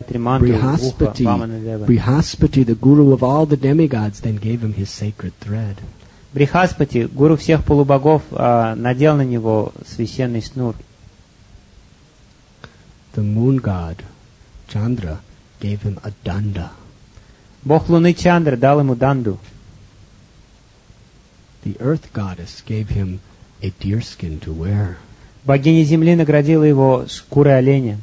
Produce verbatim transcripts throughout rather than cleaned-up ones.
Brihaspati, Brihaspati, the guru of all the demigods, then gave him his sacred thread. Брихаспати, гуру всех полубогов, надел на него священный шнур. The moon god, Chandra, gave him a danda. Бог Луны Чандра дал ему данду. The earth goddess gave him a deerskin to wear. Богиня Земли наградила его шкурой оленя.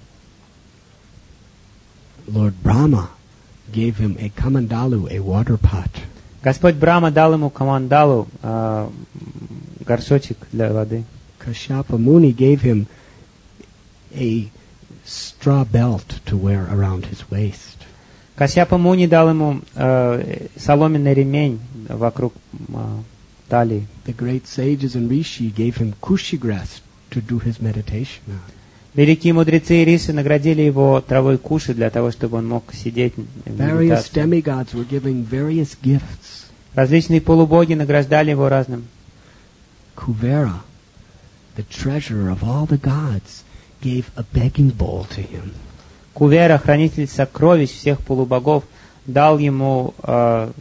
Lord Brahma gave him a kamandalu, a water pot. Господь Брахма дал ему камандалу, э, горшочек для воды. Kashyapa Muni gave him a straw belt to wear around his waist. Кашьяпа Муни дал ему э, соломенный ремень вокруг э, талии. The great sages and rishi gave him kushi grass to do his meditation on. Великие мудрецы и риши наградили его травой куши для того, чтобы он мог сидеть в Various demigods were giving various gifts. Различные полубоги награждали его разным. Kuvera, the treasurer of all the gods, gave a begging bowl to him. Кувера, хранитель сокровищ всех полубогов, дал ему э,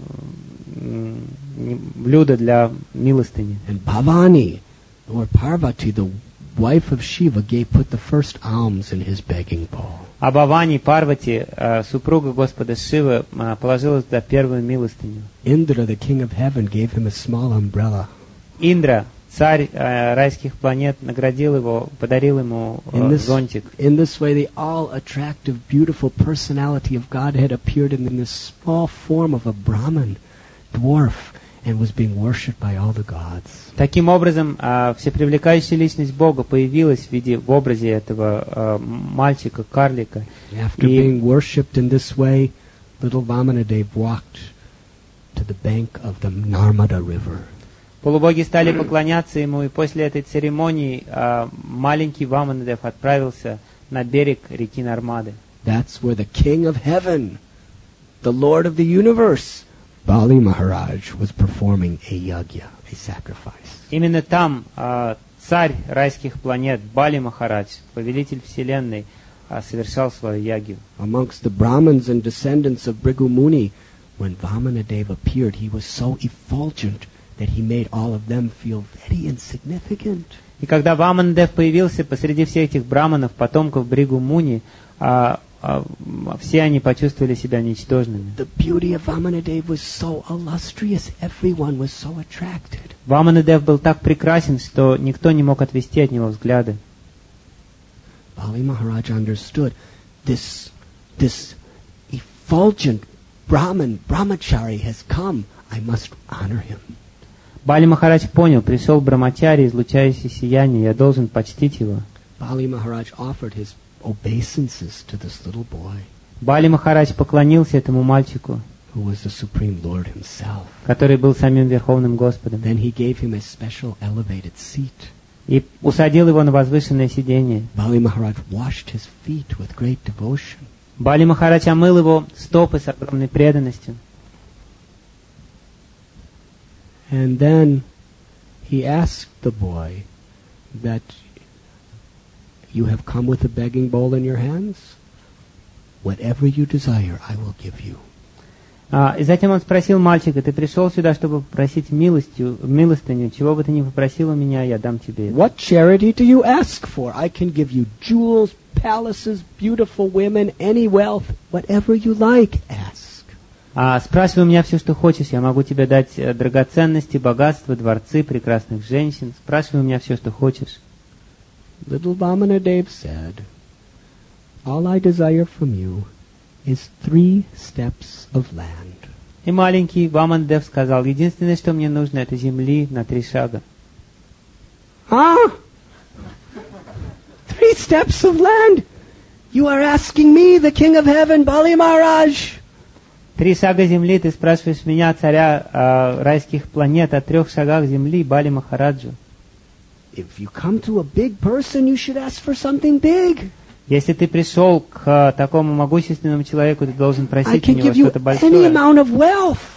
блюдо для милостыни. And Bhavani, or Parvati, the wife of Shiva, gave put the first alms in his begging bowl. А Бхавани, Парвати, супруга Господа Шивы, положила туда первую милостыню. Indra, the king of heaven, gave him a small umbrella. Индра, царь райских планет, наградил его, подарил ему зонтик. In this way, the all-attractive, beautiful personality of Godhead appeared in this small form of a Brahman, dwarf, and was being worshipped by all the gods. Таким образом, всепривлекающая личность Бога появилась в виде, в образе этого мальчика, карлика. After being worshipped in this way, little Vamanadev walked to the bank of the Narmada River. Полубоги стали поклоняться ему, и после этой церемонии маленький Ваманадев отправился на берег реки Нармады. That's where the King of Heaven, the Lord of the universe, Bali Maharaj, was performing a yagya, a sacrifice. Именно там а, царь райских планет Бали Махарадж, повелитель вселенной, а, совершал свою ягью. Amongst the Brahmins and descendants of Bhrigu Muni, when Vamanadev appeared, he was so effulgent that he made all of them feel very insignificant. И когда Ваманадев появился посреди всех этих браманов, потомков Бригу Муни, а, а, все они почувствовали себя ничтожными. The beauty of Vamanadev was so illustrious, everyone was so attracted. Ваманадев был так прекрасен, что никто не мог отвести от него взгляды. Bali Maharaj understood this, this effulgent Brahman, Brahmachari has come. I must honor him. Бали Махарадж понял, пришел Брамачари, излучающий сияние, я должен почтить его. Bali Maharaj offered his obeisances to this little boy. Бали Махарадж поклонился этому мальчику, who was the Supreme Lord himself. который был самим Верховным Господом. Then he gave him a special elevated seat. И усадил его на возвышенное сиденье. Bali Maharaj washed his feet with great devotion. Бали Махарадж омыл его стопы с огромной преданностью. And then he asked the boy that you have come with a begging bowl in your hands. Whatever you desire, I will give you. А, и затем он спросил мальчика, ты пришел сюда, чтобы попросить милостью, милостыню, чего бы ты ни попросил у меня, я дам тебе. What charity do you ask for? I can give you jewels, palaces, beautiful women, any wealth, whatever you like, ask. А, спрашивай у меня все, что хочешь, я могу тебе дать драгоценности, богатства, дворцы, прекрасных женщин. Спрашивай у меня все, что хочешь. Little Vamanadev said, all I desire from you is three steps of land. И маленький Ваманадев сказал, единственное, что мне нужно, это земли на три шага. Ah! Three steps of land? You are asking me, the King of Heaven, Bali Maharaj? Три шага земли, ты спрашиваешь меня, царя э, райских планет, о трех шагах земли, Бали Махараджу. If you come to a big person, you should ask for something big. Если ты пришел к uh, такому могущественному человеку, ты должен I просить у can него give you что-то any большое. amount of wealth.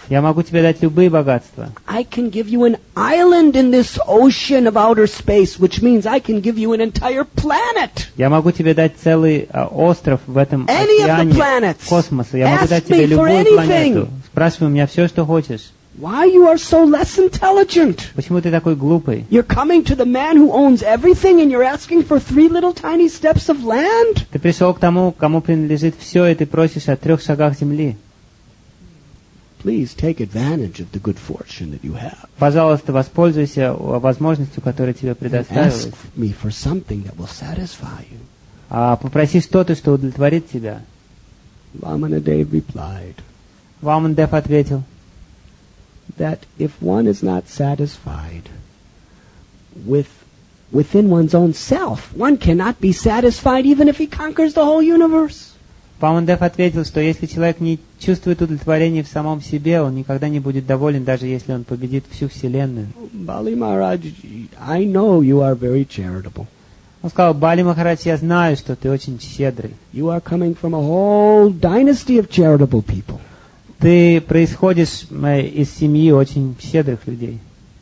Я могу тебе дать любые богатства. I can give you an island in this ocean of outer space, which means I can give you an entire planet. Я могу тебе дать целый а, остров в этом Any of the океане planets. космоса. Я могу Ask дать me тебе for любую anything. планету. Спрашивай у меня все, что хочешь. Why you are so less intelligent? Почему ты такой глупый? You're coming to the man who owns everything and you're asking for three little tiny steps of land? Ты пришел к тому, кому принадлежит все, и ты просишь о трех шагах земли. Please take advantage of the good fortune that you have. Пожалуйста, воспользуйся возможностью, которая тебе предоставилась. Ask me for something that will satisfy you. А попроси что-то, что удовлетворит тебя. Vamanadev replied Вамандев ответил, that if one is not satisfied with within one's own self, one cannot be satisfied even if he conquers the whole universe. Вамандев ответил, что если человек не чувствует удовлетворения в самом себе, он никогда не будет доволен, даже если он победит всю Вселенную. Bali Maharaj, I know you are very charitable. Он сказал, Бали Махарадж, я знаю, что ты очень щедрый. You are coming from a whole dynasty of charitable people. Ты происходишь из семьи очень щедрых людей.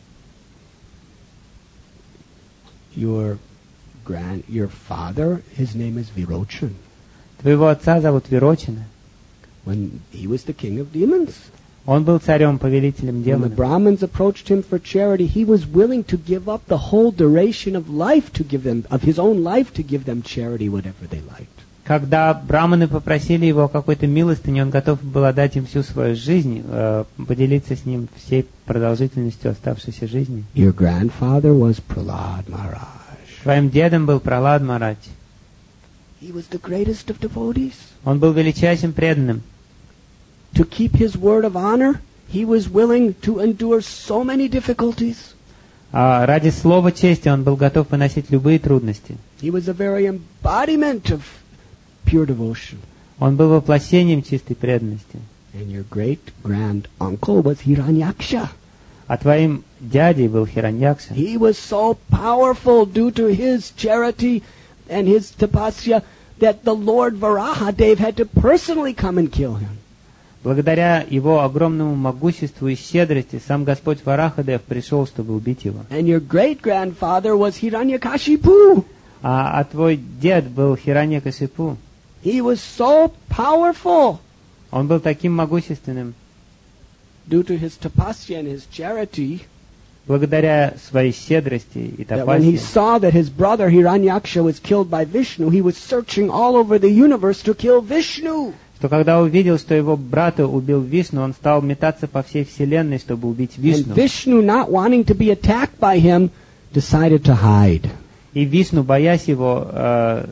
Your grand, your father, his name is Virochan. Твоего отца зовут Вирочина. When he was the king of demons. Он был царем, повелителем When the демонов. Brahmins approached him for charity, he was willing to give up the whole duration of life to give them, of his own life to give them charity, whatever they liked. Когда браманы попросили его о какой-то милостыне, он готов был отдать им всю свою жизнь, э, поделиться с ним всей продолжительностью оставшейся жизни. Your grandfather was Prahlad Maharaj. Твоим дедом был Пралад Махарадж. He was the greatest of devotees. Он был величайшим преданным. To keep his word of honor, he was willing to endure so many difficulties. А ради слова чести он был готов выносить любые трудности. He was a very embodiment of pure devotion. Он был воплощением чистой преданности. And your great-grand-uncle was Hiranyaksha. А твоим дядей был Хираньякша. He was so powerful due to his charity and his tapasya that the Lord Varahadev had to personally come and kill him. Благодаря его огромному могуществу и щедрости сам Господь Варахадев пришел, чтобы убить его. And your great-grandfather was Hiranyakashipu. А, а твой дед был Хираньякашипу. He was so powerful Он был таким могущественным, due to his tapasya and his charity благодаря своей щедрости и that when he тапасе, saw that his brother Hiranyaksha was killed by Vishnu, he was searching all over the universe to kill Vishnu. что когда увидел, что его брата убил Вишну, он стал метаться по всей вселенной, чтобы убить And Вишну. Vishnu, not wanting to be attacked by him, decided to hide. И Вишну, боясь его, э,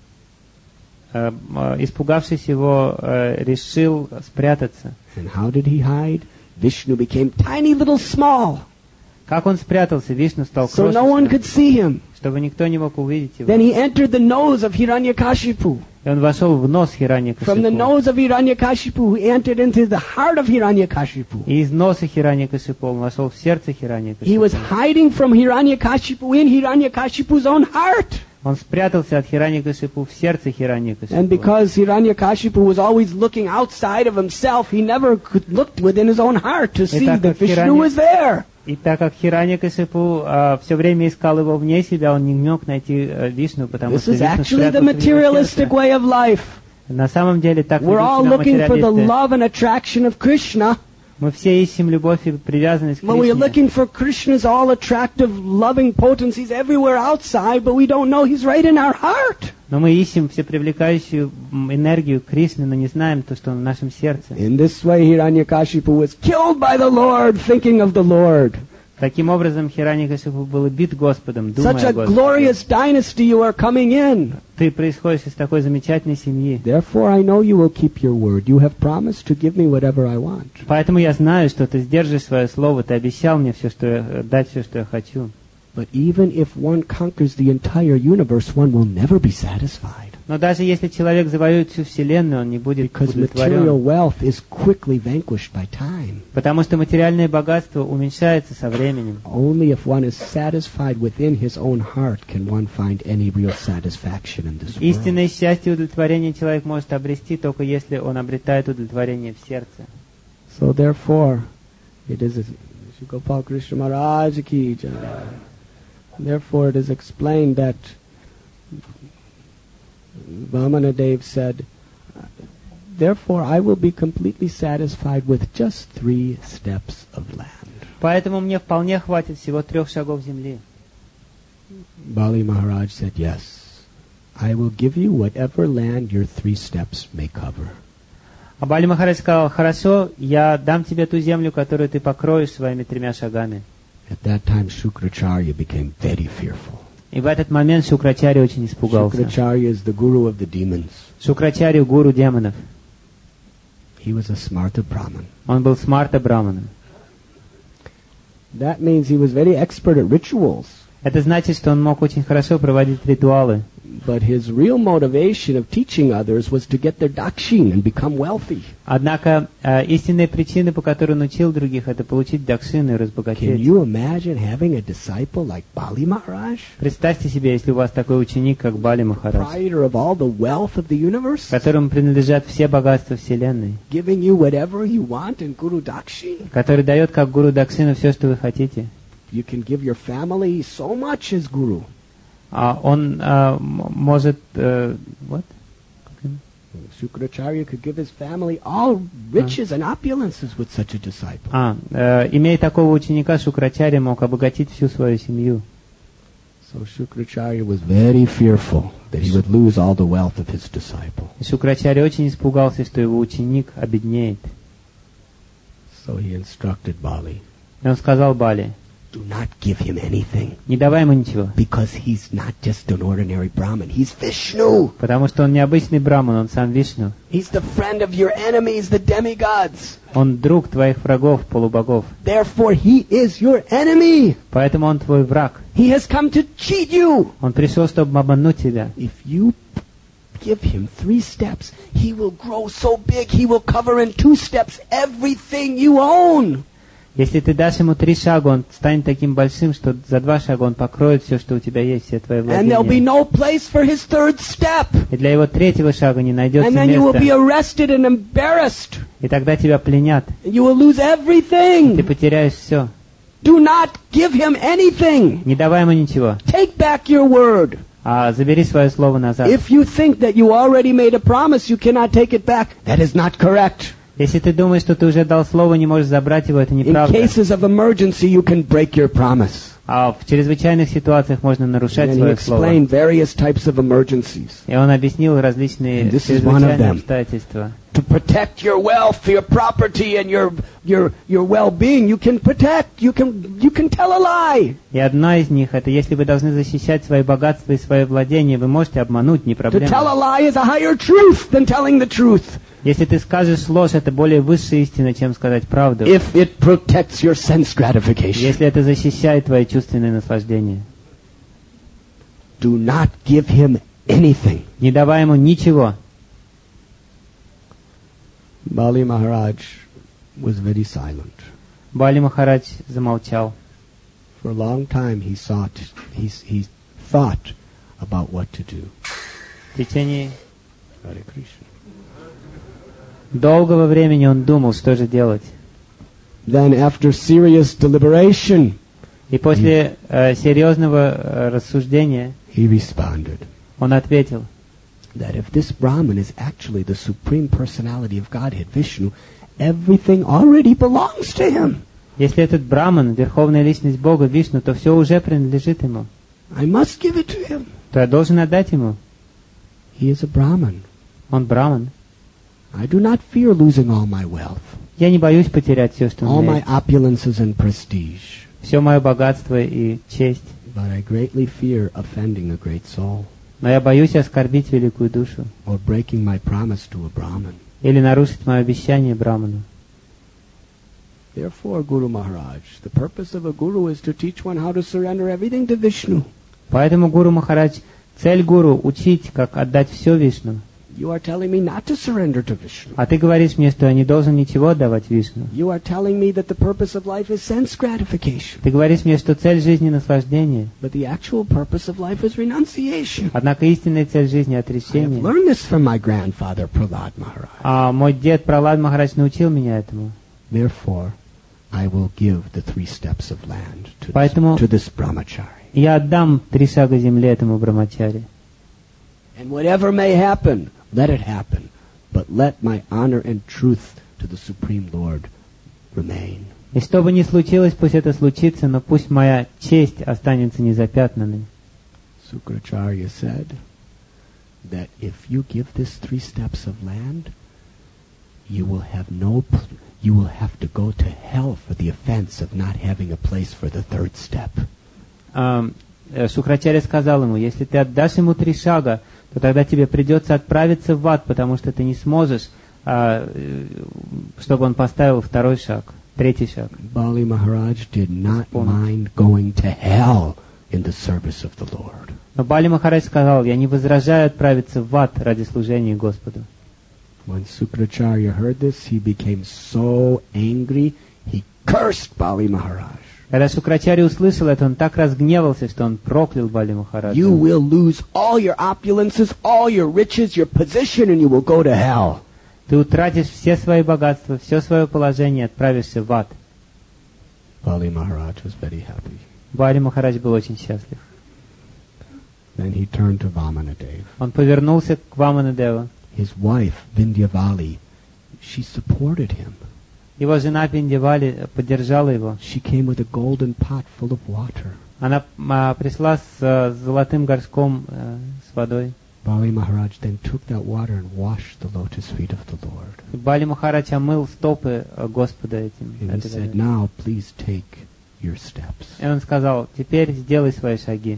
э, э, испугавшись его, э, решил спрятаться. And how did he hide? Vishnu became tiny little small, Как он спрятался? Вишну стал so no one крошечным, could see him. чтобы никто не мог увидеть его. Then he entered the nose of Hiranyakashipu. И он вошел в нос From the Хираньякашипу. nose of Hiranyakashipu, he entered into the heart of Hiranyakashipu. И из носа Хираньякашипу он вошел в сердце He Хираньякашипу. was hiding from Hiranyakashipu in Hiranyakashipu's own heart. Он спрятался от Хираньякашипу в сердце And Хираньякашипу. because Hiranyakashipu was always looking outside of himself, he never could look within his own heart to see так that как Vishnu Hiranya- was there. И так как Хираньякашипу а, все время искал его вне себя, он не мог найти а, Вишну, потому This что is Вишну actually the спрятался в его materialistic сердце. way of life. На самом деле так We're ведут all себя looking for the материалисты. love and attraction of Krishna. Мы все ищем любовь и привязанность к When we are Кришне. looking for Krishna's all attractive, loving potencies everywhere outside, but we don't know he's right in our heart. Но мы ищем всепривлекающую м, энергию Кришны, но не знаем то, что он в нашем сердце. In this way, Hiranyakashipu was killed by the Lord, thinking of the Lord. Таким образом, Хираньякашипу был убит Господом, думая Such о a Господе. glorious dynasty you are coming in. Ты происходишь из такой замечательной семьи. Therefore, I know you will keep your word. You have promised to give me whatever I want. Поэтому я знаю, что ты сдержишь свое слово, ты обещал мне все, что я, дать все, что я хочу. But even if one conquers the entire universe, one will never be satisfied. Но даже если человек завоюет всю Вселенную, он не будет Because material удовлетворен. wealth is quickly vanquished by time. Потому что материальное богатство уменьшается со временем. Only if one is satisfied within his own heart can one find any real satisfaction in this world. Истинное счастье и удовлетворение человек может обрести, только если он обретает удовлетворение в сердце. So therefore, It is a, Gopal Krishna Maharaj ki jai. Therefore it is explained that Vamana Dev said, therefore I will be completely satisfied with just three steps of land. Поэтому мне вполне хватит всего трех шагов земли. Bali Maharaj said, yes, I will give you whatever land your three steps may cover. А Бали Махарадж сказал, хорошо, я дам тебе ту землю, которую ты покроешь своими тремя шагами. At that time, Shukracharya became very fearful. И в этот момент Шукрачарья очень испугался. Shukracharya is the guru of the demons. Шукрачарья — гуру демонов. He was a Smarta Brahman. Он был Смарта Браманом. That means he was very expert at rituals. Это значит, что он мог очень хорошо проводить ритуалы. But his real motivation of teaching others was to get their dakshin and become wealthy. Однако э, истинные причины, по которой он учил других, это получить дакшину и разбогатеть. Can you imagine having a disciple like Bali Maharaj? Представьте себе, если у вас такой ученик, как Бали Махарадж, Proprietor of all the wealth of the universe, которому принадлежат все богатства Вселенной, giving you whatever you want in Guru Dakshin. который дает как гуру дакшину все, что вы хотите. You can give your family so much as Guru. А он а, может... Uh, what? Shukracharya could give his family all riches and opulences with such a disciple. А, э, имея такого ученика, Шукрачарья мог обогатить всю свою семью. So Shukracharya was very fearful that he would lose all the wealth of his disciple. И Шукрачарья очень испугался, что его ученик обеднеет. So he instructed Bali, И он сказал Бали, do not give him anything, не давай ему ничего, because he's not just an ordinary Brahmin, he's Vishnu. потому что он не обычный браман, он сам Вишну. He's the friend of your enemies, the demigods. Он друг твоих врагов, полубогов. Therefore he is your enemy. Поэтому он твой враг. He has come to cheat you. Он пришел, чтобы обмануть тебя. If you give him three steps, he will grow so big, he will cover in two steps everything you own. Если ты дашь ему три шага, он станет таким большим, что за два шага он покроет все, что у тебя есть, все твои And there'll be владения. no place for his third step. И для его третьего шага не найдется And then you will be места. arrested and embarrassed. И тогда тебя пленят. And you will lose Ты everything. потеряешь все. Do not give him anything. Не давай ему ничего. Take back your word. А забери свое слово назад. If you think that you already made a promise, you cannot take it back. That is not correct. Если ты думаешь, что ты уже дал слово, не можешь забрать его, это In неправда. cases of emergency, you can break your promise. А в чрезвычайных ситуациях можно нарушать And he свое слово. explained various types of emergencies. И он объяснил различные And this is one of чрезвычайные them. обстоятельства. To protect your wealth, your property, and your your your well-being, you can protect. You can you can tell a lie. И одна из них, это если вы должны защищать свои богатства и свои владения, вы можете обмануть, не To tell a проблема. lie is a higher truth than telling the truth, Если ты скажешь ложь, это более высшая истина, чем сказать правду. if it protects your sense gratification. Если это защищает твои чувственные наслаждения. Do not give him anything. Не давай ему ничего. Bali Maharaj was very silent. Бали Махарадж замолчал. For a long time, he sought, he he thought about what to do. В течение Hare Krishna. долгого времени он думал, что же делать. Then, after serious deliberation, И после э, серьезного э, рассуждения he responded он ответил, that if this Brahman is actually the supreme personality of Godhead, Vishnu, everything already belongs to him. если этот браман, верховная личность Бога, Вишну, то все уже принадлежит ему. I must give it to him. То я должен отдать ему. He is a Brahman. Он браман. I do not fear losing all my wealth, Я не боюсь потерять все, что у all меня my есть. opulences and prestige, Все мое богатство и честь. but I greatly fear offending a great soul Но я боюсь оскорбить великую душу. or breaking my promise to a Brahman. Или нарушить мое обещание браману. Therefore, Guru Maharaj, the purpose of a guru is to teach one how to surrender everything to Vishnu. Поэтому Гуру Махарадж, цель гуру — учить, как отдать все Вишну. You are telling me not to surrender to Vishnu. А ты говоришь мне, что я не должен ничего отдавать Вишну. You are telling me that the purpose of life is sense gratification. Ты говоришь мне, что цель жизни — наслаждение. But the actual purpose of life is renunciation. Однако истинная цель жизни — I have отречение. learned this from my grandfather, Prahlad Maharaj. А мой дед Пралад Махарадж научил меня этому. Therefore, I will give the three steps of land to this, Поэтому to this brahmachari. я отдам три шага земли этому брамачаре. And whatever may happen, let it happen. But let my honor and truth to the Supreme Lord remain. И что бы ни случилось, пусть это случится, но пусть моя честь останется незапятнанной. Sukracharya said that if you give this three steps of land, you will have no, pl- you will have to go to hell for the offense of not having a place for the third step. Um, Шукрачарья сказал ему, если ты отдашь ему три шага, то тогда тебе придется отправиться в ад, потому что ты не сможешь, а, чтобы он поставил второй шаг, третий шаг. Bali Maharaj did not mind going to hell in the service of the Lord. Но Бали Махарадж сказал, я не возражаю отправиться в ад ради служения Господу. When Sukracharya heard this, he became so angry, he cursed Bali Maharaj. Когда Шукрачарья услышал это, он так разгневался, что он проклял Бали Махараджа. You will lose all your opulences, all your riches, your position, and you will go to hell. Ты утратишь все свои богатства, все свое положение и отправишься в ад. Bali Maharaj was very happy. Бали Махарадж был очень счастлив. Then he turned to Vamanadev. Он повернулся к Ваманадеву. His wife, Vindhyavali, she supported him. Его жена Виндьявали поддержала его. She came with a golden pot full of water. Она а, пришла с а, золотым горшком а, с водой. Bali Maharaj then took that water and washed the lotus feet of the Lord. И Бали Махарадж омыл стопы а, Господа этим. And he этой said, водой. now please take your steps. И он сказал, теперь сделай свои шаги.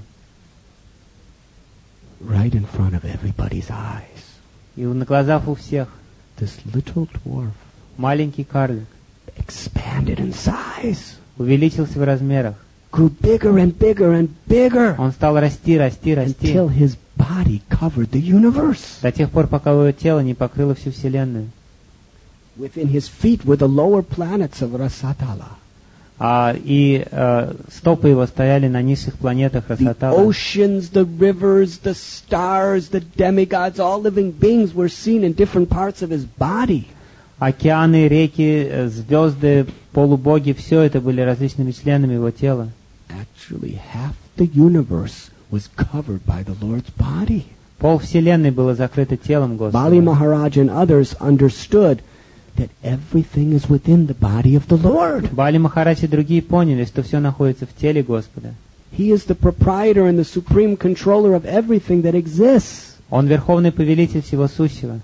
Right in front of everybody's eyes. И на глазах у всех This little dwarf маленький карлик expanded in size, увеличился в размерах. grew bigger and bigger and bigger Он стал расти, расти, расти. until his body covered the universe. До тех пор, пока его тело не покрыло всю Вселенную. Within his feet were the lower planets of Rasatala. А, и а, стопы его стояли на низших планетах The Расатала. oceans, the rivers, the stars, the demigods, all living beings were seen in different parts of his body. Океаны, реки, э, звезды, полубоги, все это были различными членами его тела. Actually, half the universe was covered by the Lord's body. Пол Вселенной было закрыто телом Bali Господа. Maharaj and others understood that everything is within the body of the Lord. Бали Махарадж и другие поняли, что все находится в теле Господа. He is the proprietor and the supreme controller of everything that exists. Он верховный повелитель всего сущего.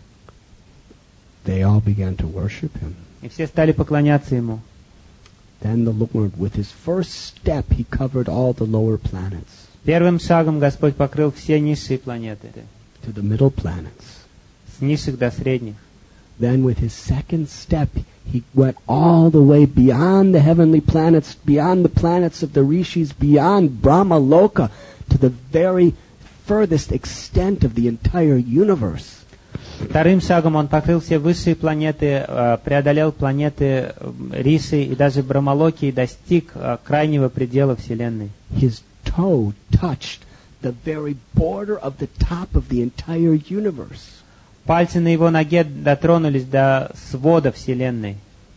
They all began to worship him. И все стали поклоняться ему. Then the Lord, with his first step, he covered all the lower planets Первым шагом Господь покрыл все низшие планеты, to the middle planets. с низших до средних. Then with his second step, he went all the way beyond the heavenly planets, beyond the planets of the rishis, beyond Brahma Loka, to the very furthest extent of the entire universe. Вторым шагом он покрыл все высшие планеты, э, преодолел планеты э, Риши и даже Брамалоки и достиг э, крайнего предела Вселенной. His toe touched the very border of the top of the entire universe. Пальцы на его ноге дотронулись до свода Вселенной.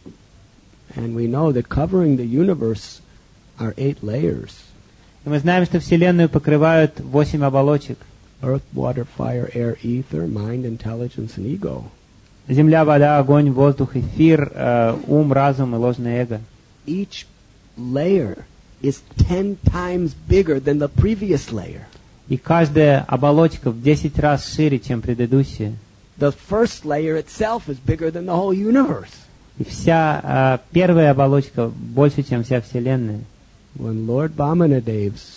And we know that covering the universe are eight layers. И мы знаем, что Вселенную покрывают восемь оболочек. Earth, water, fire, air, ether, mind, intelligence, and ego. Земля, вода, огонь, воздух, эфир, э, ум, разум и ложное эго. Each layer is ten times bigger than the previous layer. И каждая оболочка в десять раз шире, чем предыдущая. The first layer itself is bigger than the whole universe. И вся э, первая оболочка больше, чем вся Вселенная. When Lord Vamanadev's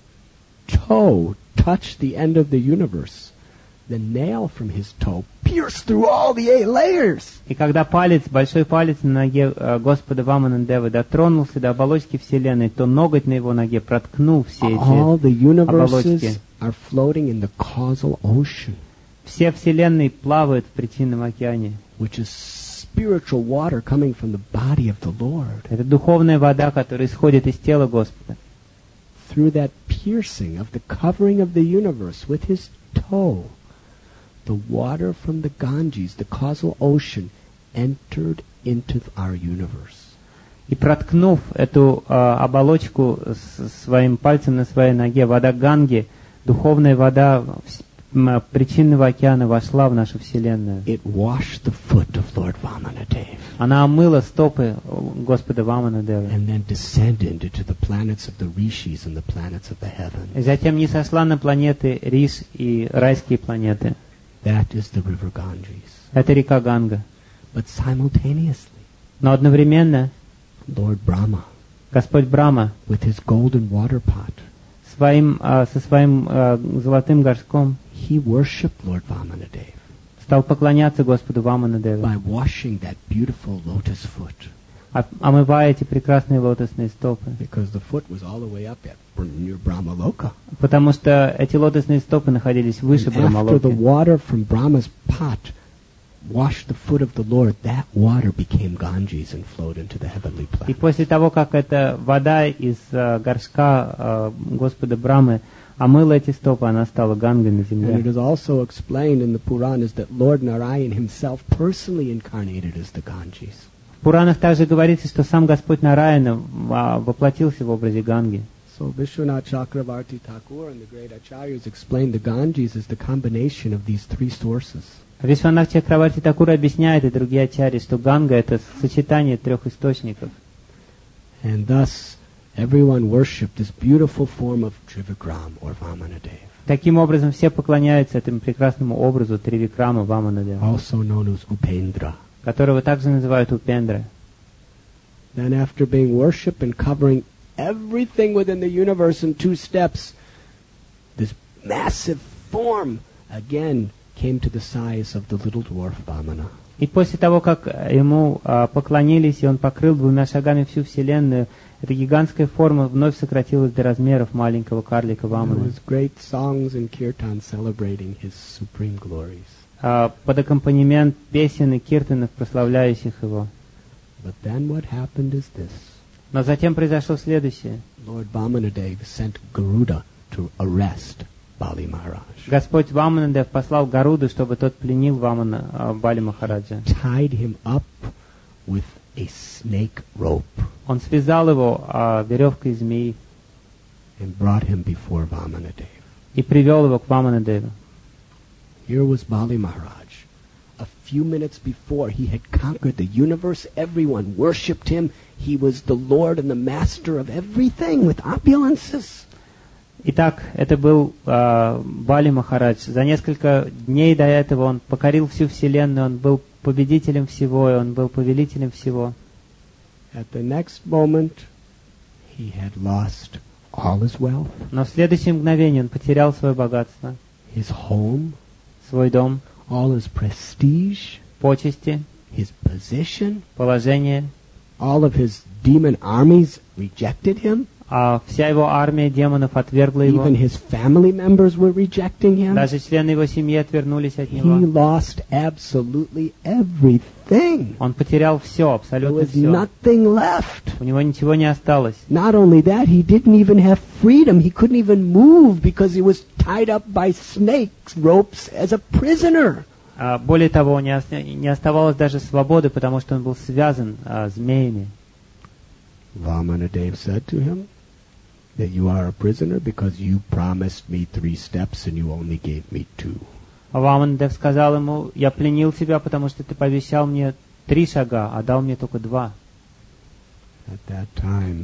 toe touched the end of the universe, the nail from his toe pierced through all the eight layers. И когда палец, большой палец на ноге э, Господа Ваманандевы дотронулся до оболочки Вселенной, то ноготь на его ноге проткнул все All эти the оболочки. universes are floating in the causal ocean, Все Вселенные плавают в причинном океане. which is spiritual water coming from the body of the Lord. Это духовная вода, которая исходит из тела Господа. Through that piercing of the covering of the universe with his toe, the water from the Ganges, the causal ocean, entered into our universe. И проткнув эту э, оболочку с, своим пальцем на своей ноге, вода Ганги, духовная вода в, причинного океана вошла в нашу Вселенную. It washed the foot of Lord Vamanadev. Она омыла стопы Господа Ваманадевы. And then descended into the planets of the rishis and the planets of the heavens. И затем не сошла на планеты Риш и райские планеты. That is the river Ganges. Это река Ганга. But simultaneously, Но одновременно Lord Brahma, Господь Брахма with his golden water pot, своим, э, со своим э, золотым горшком he worshipped Lord Vamanadev стал поклоняться Господу Ваманадеве, by washing that beautiful lotus foot. омывая эти прекрасные лотосные стопы. Because the foot was all the way up at near Brahmaloka. Потому что эти лотосные стопы находились выше And after the Брахмалоки. water from Brahma's pot washed the foot of the Lord, that water became Ganges and flowed into the heavenly И planet. после того, как эта вода из uh, горшка uh, Господа Брамы омыла эти стопы, она стала Гангой на And it земле. is also explained in the Puranas that Lord Narayan himself personally incarnated as the Ganges. В Пуранах также говорится, что сам Господь Нараяна uh, воплотился в образе Ганги. So Vishwanath Chakravarti Thakur and the great acharyas explained the Ganges as the combination of these three sources. Вишванат Чакраварти Такур объясняет, и другие ачарьи, что Ганга — это сочетание трех источников. And thus, everyone worshipped this beautiful form of Trivikram or Vamanadev, Таким образом, все поклоняются этому прекрасному образу Тривикрама Ваманадева, also known as Upendra. которого также называют Упендра. Then after being worshipped and covering everything within the universe in two steps, this massive form again came to the size of the little dwarf Vamana. И после того, как ему а, поклонились, и он покрыл двумя шагами всю Вселенную, эта гигантская форма вновь сократилась до размеров маленького карлика There Ваманы. was great songs and kirtan celebrating his supreme glories. А, под аккомпанемент песен и киртанов, прославляющих его. But then what happened is this. Но затем произошло следующее. Lord Vamanadev sent Garuda to arrest Bali Maharaj. Господь Ваманадев послал Гаруду, чтобы тот пленил Вамана а, Бали Махараджа. Tied him up with a snake rope Он связал его а, веревкой змеи and brought him before Vamanadev. и привел его к Ваманадеву. Here was Bali Maharaj. A few minutes before, he had conquered the universe. Everyone worshipped him. He was the Lord and the Master of everything with opulences. Итак, это был а, Бали Махарадж. За несколько дней до этого он покорил всю Вселенную, он был победителем всего, и он был повелителем всего. At the next moment, he had lost all his wealth, Но в следующее мгновение он потерял свое богатство, his home, свой дом, all his prestige, почести, his position. положение, All of his demon armies rejected him. а вся его армия демонов отвергла его. Even his family members were rejecting him. Даже члены его семьи отвернулись от He него. lost absolutely everything. Он потерял все, There абсолютно was все. nothing left. У него ничего не осталось. Not only that, he didn't even have freedom. He couldn't even move because he was tied up by snakes ropes as a prisoner. А, более того, не, ос- не оставалось даже свободы, потому что он был связан а, змеями. Vamanadev said to him that you are a prisoner because you promised me three steps and you only gave me two. А Ваманадев сказал ему: я пленил тебя, потому что ты пообещал мне три шага, а дал мне только два. At that time,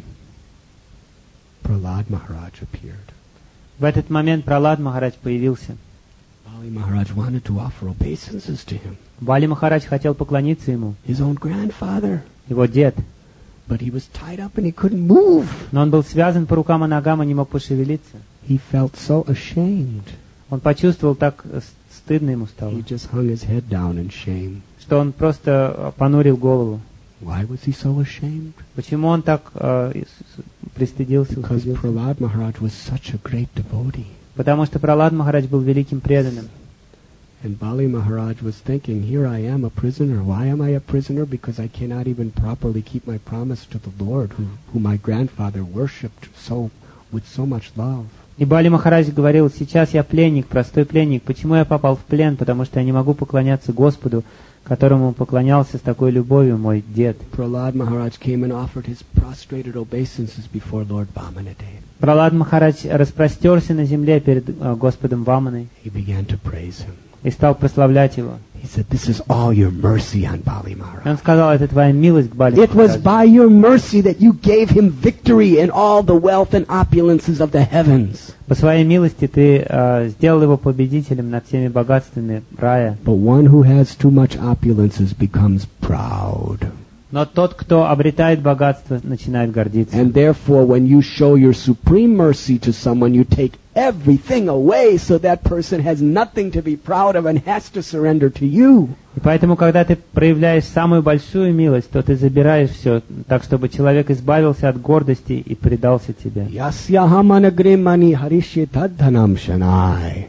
Prahlad Maharaj appeared. В этот момент Пралад Махарадж появился. Bali Maharaj wanted to offer obeisances to him, Бали Махарадж хотел поклониться ему, his own grandfather, его дед. but he was tied up and he couldn't move. Но он был связан по рукам и ногам и не мог пошевелиться. He felt so ashamed. Он почувствовал, так э, стыдно ему He стало, just hung his head down in shame. что он просто э, понурил голову. Why was he so ashamed? Почему он так э, с- с- пристыдился, Because устыдился? Prahlad Maharaj was such a great devotee. Потому что Пралад Махарадж был великим преданным. And Bali Maharaj was thinking, here I am a prisoner. Why am I a prisoner? Because I cannot even properly keep my promise to the Lord, who, who my grandfather worshipped so with so much love. И Бали Махарадж говорил: сейчас я пленник, простой пленник. Почему я попал в плен? Потому что я не могу поклоняться Господу, которому поклонялся с такой любовью мой дед. Prahlad Maharaj came and offered his prostrated obeisances before Lord Vamanadev. Пралад Махарадж распростерся на земле перед uh, Господом Ваманой He began to praise him. и стал прославлять его. He said, "This is all your mercy on Bali И Maharaj. он сказал, это твоя милость к Бали It was Махараджу. by your mercy that you gave him victory in all the wealth and opulences of the heavens. По своей милости ты uh, сделал его победителем над всеми богатствами рая. But one who has too much opulences becomes proud. Но тот, кто обретает богатство, начинает гордиться. And therefore, when you show your supreme mercy to someone, you take everything away so that person has nothing to be proud of and has to surrender to you. И поэтому, когда ты проявляешь самую большую милость, то ты забираешь все, так, чтобы человек избавился от гордости и предался тебе. Yasyahamanagrimani harishyatadhanam shanai.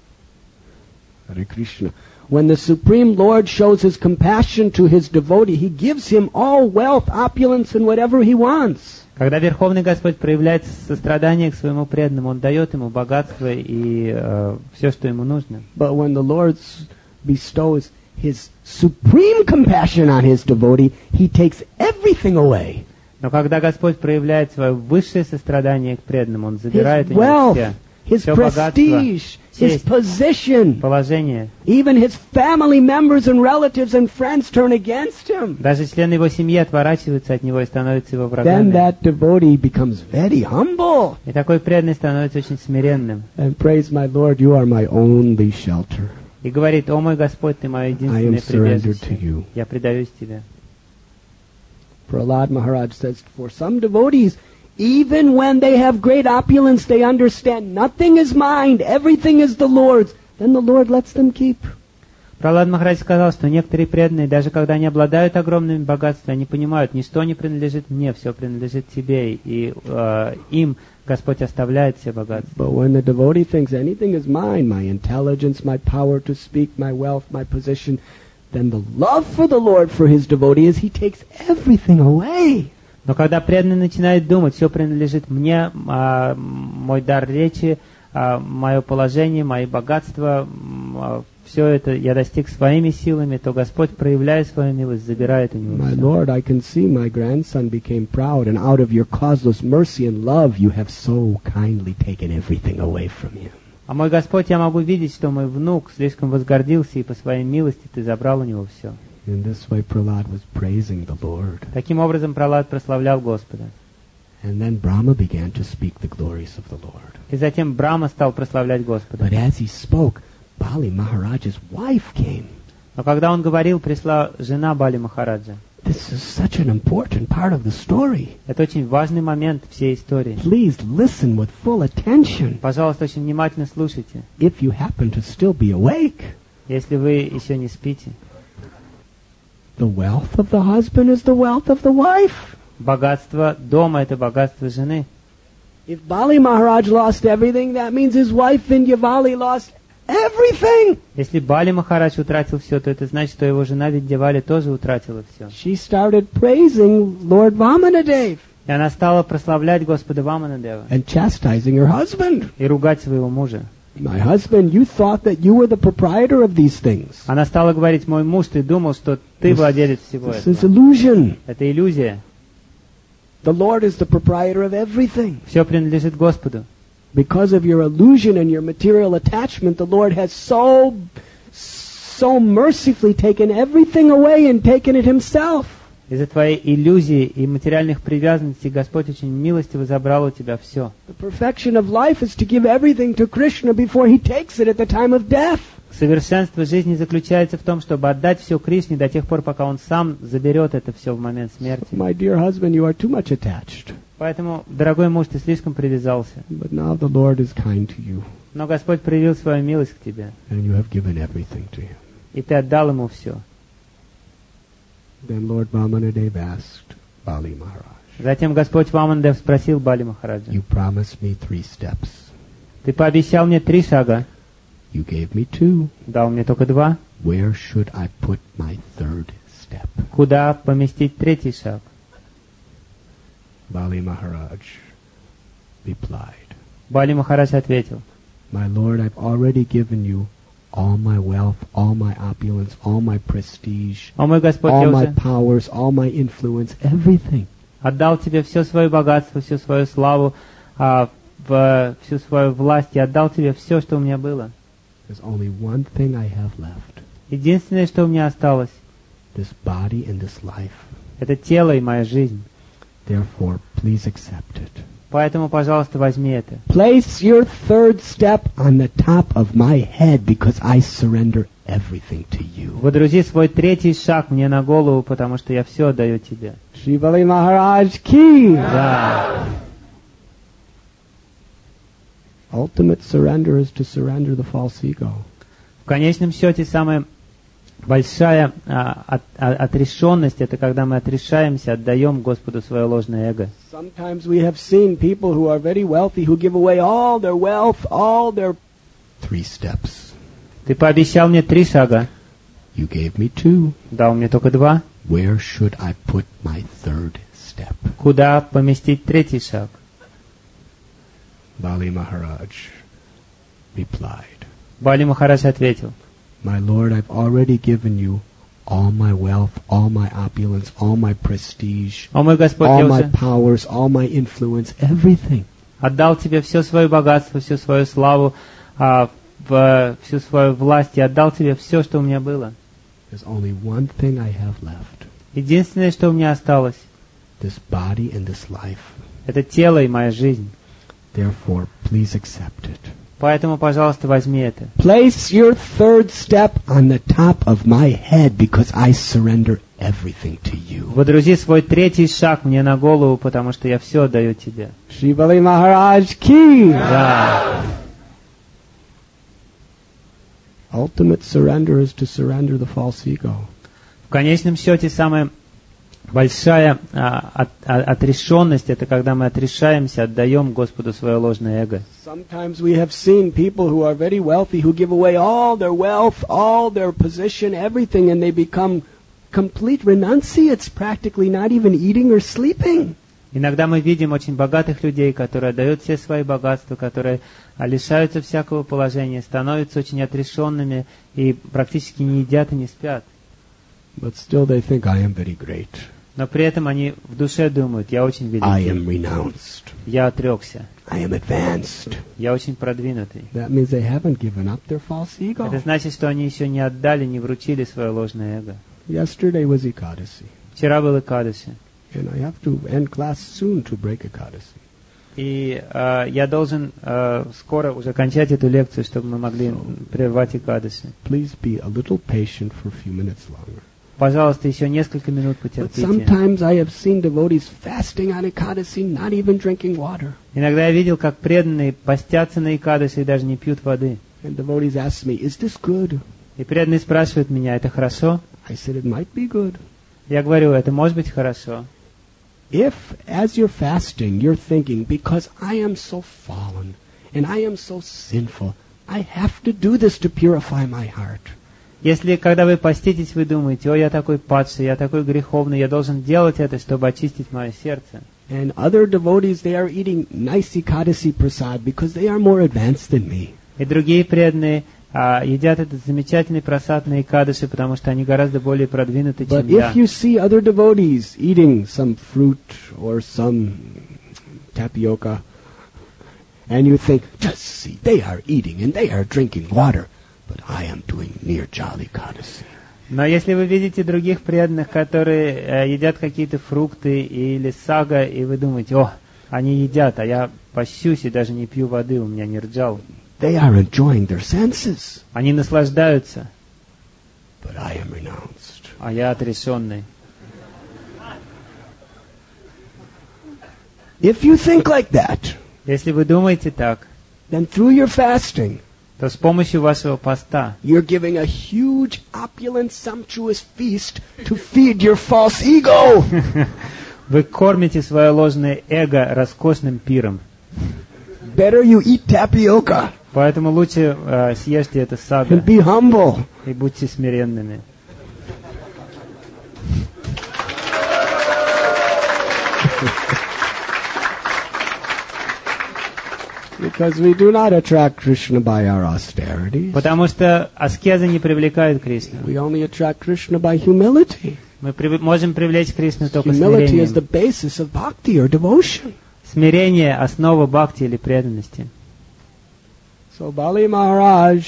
Hare Krishna. When the Supreme Lord shows his compassion to his devotee, he gives him all wealth, opulence, and whatever he wants. Когда Верховный Господь проявляет сострадание к своему преданному, Он дает ему богатство и э, все, что ему нужно. But when the Lord bestows his supreme compassion on his devotee, he takes everything away. Но когда Господь проявляет свое высшее сострадание к преданному, Он забирает His у него wealth, все, his все богатство, prestige, his честь, position, положение. even his family members and relatives and friends turn against him. Даже члены его семьи отворачиваются от него и становятся его Then врагами. that devotee becomes very humble. И такой преданный становится очень смиренным. And praise my Lord, you are my only shelter. И говорит: «О мой Господь, Ты мое I am единственное surrendered to прибежище. you. Я предаюсь Тебе». Prahlad Maharaj says, for some devotees, even when they have great opulence, they understand nothing is mine, everything is the Lord's. Then the Lord lets them keep. Пралад Махарадж сказал, что некоторые преданные, даже когда они обладают огромными богатствами, они понимают, ничто не принадлежит мне, все принадлежит Тебе, и э, им Господь оставляет все богатства. But when the devotee thinks anything is mine, my intelligence, my power to speak, my wealth, my position, then the love for the Lord for his devotee is he takes everything away. Но когда преданный начинает думать, все принадлежит мне, а, мой дар речи, а, мое положение, мои богатства, а, все это я достиг своими силами, то Господь, проявляя свою милость, забирает у него My все. Lord, I can see my grandson became proud, and out of your causeless mercy and love, you have so kindly taken everything away from him. А мой Господь, я могу видеть, что мой внук слишком возгордился, и по своей милости Ты забрал у него все. In this way, Prahlad was praising the Lord. Таким образом, Пралад прославлял Господа. And then Brahma began to speak the glories of the Lord. И затем Брахма стал прославлять Господа. But as he spoke, Bali Maharaj's wife came. Но когда он говорил, пришла жена Бали Махараджа. This is such an important part of the story. Это очень важный момент всей истории. Please listen with full attention. Пожалуйста, очень внимательно слушайте, If you happen to still be awake, если вы еще не спите. the wealth of the husband is the wealth of the wife. Богатство дома — это богатство жены. If Bali Maharaj lost everything, that means his wife Vindhyavali lost everything. Если Бали Махарадж утратил все, то это значит, что его жена Виндьявали тоже утратила все. She started praising Lord Vamanadev И она стала прославлять Господа Ваманадева and chastising her husband. и ругать своего мужа. My husband, you thought that you were the proprietor of these things. Она стала говорить: «Мой муж, ты думал, что ты владелец всего This is этого». illusion. Это иллюзия. The Lord is the proprietor of everything. Все принадлежит Господу. Because of your illusion and your material attachment, the Lord has so, so mercifully taken everything away and taken it himself. Из-за твоей иллюзии и материальных привязанностей Господь очень милостиво забрал у тебя все. The perfection of life is to give everything to Krishna before he takes it at the time of death. Совершенство жизни заключается в том, чтобы отдать все Кришне до тех пор, пока Он сам заберет это все в момент смерти. My dear husband, you are too much attached. Поэтому, дорогой муж, ты слишком привязался. But now the Lord is kind to you, Но Господь проявил свою милость к тебе, and you have given everything to him. и ты отдал Ему все. Then Lord Vamanadev asked Bali Maharaj, Затем Господь Ваманадев спросил Бали Махараджа: you promised me three steps. «Ты пообещал мне три шага, You gave me two. дал мне только два. Where should I put my third step? Куда поместить третий шаг?» Bali Maharaj replied, Бали Махарадж ответил: My Lord, I've already given you all my wealth, all my opulence, all my prestige, О мой Господь, all я my уже powers, all my influence, everything. отдал Тебе все свое богатство, всю свою славу, а, в, всю свою власть. Я отдал Тебе все, что у меня было. There's only one thing I have left. Единственное, что у меня осталось, This body and this life. это тело и моя жизнь. Therefore, please accept it. Поэтому, пожалуйста, возьми это. Place your third step on the top of my head because I surrender everything to you. Водружи свой третий шаг мне на голову, потому что я все отдаю Тебе. Shri Bali Maharaj ki! Да. Ultimate surrender is to surrender the false ego. В конечном счете, самая большая а, от, а, отрешенность — это когда мы отрешаемся, отдаем Господу свое ложное эго. Sometimes we have seen people who are very wealthy who give away all their wealth, all their... Three steps. Ты пообещал мне три шага, You gave me two. дал мне только два. Where should I put my third step? Куда поместить третий шаг? Bali Maharaj replied, Бали Махарадж ответил: My Lord, I've already given you all my wealth, all my opulence, all my prestige, О мой Господь, all я my уже powers, all my influence, everything. отдал Тебе все свое богатство, всю свою славу, а, в, всю свою власть. Я отдал Тебе все, что у меня было. There's only one thing I have left. Единственное, что у меня осталось, This body and this life. это тело и моя жизнь. Therefore, please accept it. Поэтому, пожалуйста, возьми это. Place your third step on the top of my head because I surrender everything to you. Водружи свой третий шаг мне на голову, потому что я все отдаю Тебе. Shri Bali Maharaj ki! Да. Ultimate surrender is to surrender the false ego. В конечном счете, самая большая а, от, а, отрешенность — это когда мы отрешаемся, отдаем Господу свое ложное эго. Sometimes we have seen people who are very wealthy who give away all their wealth, all their position, everything, and they become complete renunciates, practically not even eating or sleeping. Иногда мы видим очень богатых людей, которые отдают все свои богатства, которые а, лишаются всякого положения, становятся очень отрешенными и практически не едят и не спят. But still they think, I am very great. Но при этом они в душе думают: я очень I am великий, renounced. я отрекся, I am advanced. я очень продвинутый. That means they haven't given up their false ego. Это значит, что они еще не отдали, не вручили свое ложное эго. Yesterday was Ekadasi, Вчера был Экадаши, and I have to end class soon to break Ekadasi. и э, я должен э, скоро уже кончать эту лекцию, чтобы мы могли прервать Экадаши. Please be a little patient for a few minutes longer. Пожалуйста, еще несколько минут But потерпите. sometimes I have seen devotees fasting on Ekadasi, not even drinking water. Иногда я видел, как преданные постятся на Экадаши и даже не пьют воды. And devotees ask me, is this good? И преданные спрашивают меня: это хорошо? I said, it might be good. Я говорю: это может быть хорошо. If, as you're fasting, you're thinking, because I am so fallen, and I am so sinful, I have to do this to purify my heart. Если, когда вы поститесь, вы думаете: о, я такой падший, я такой греховный, я должен делать это, чтобы очистить мое сердце. And other devotees, they are eating nice Ekadasi prasad because they are more advanced than me. И другие преданные а, едят этот замечательный просад на Экадаши, потому что они гораздо более продвинуты, But чем я. if you see other devotees eating some fruit or some tapioca, and you think, just see, they are eating and they are drinking water, but I am doing Nirjala Ekadasi. Но если вы видите других преданных, которые э, едят какие-то фрукты или сага, и вы думаете: о, они едят, а я пощусь и даже не пью воды, у меня нирджал. They are enjoying their senses, Они наслаждаются, but I am renounced. а я отрешенный. If you think like that, Если вы думаете так, then through your fasting, то с помощью вашего поста you're giving a huge, opulent, sumptuous feast to feed your false ego. вы кормите свое ложное эго роскошным пиром. Better you eat tapioca Поэтому лучше э, съешьте это сага and be humble. и будьте смиренными. It's Because we do not attract Krishna by our austerities. Потому что аскезы не привлекают Кришну. We only attract Krishna by humility. Мы прив... можем привлечь Кришну только Humility is the смирением. basis of bhakti or devotion. Смирение — основа бхакти или преданности. So Bali Maharaj,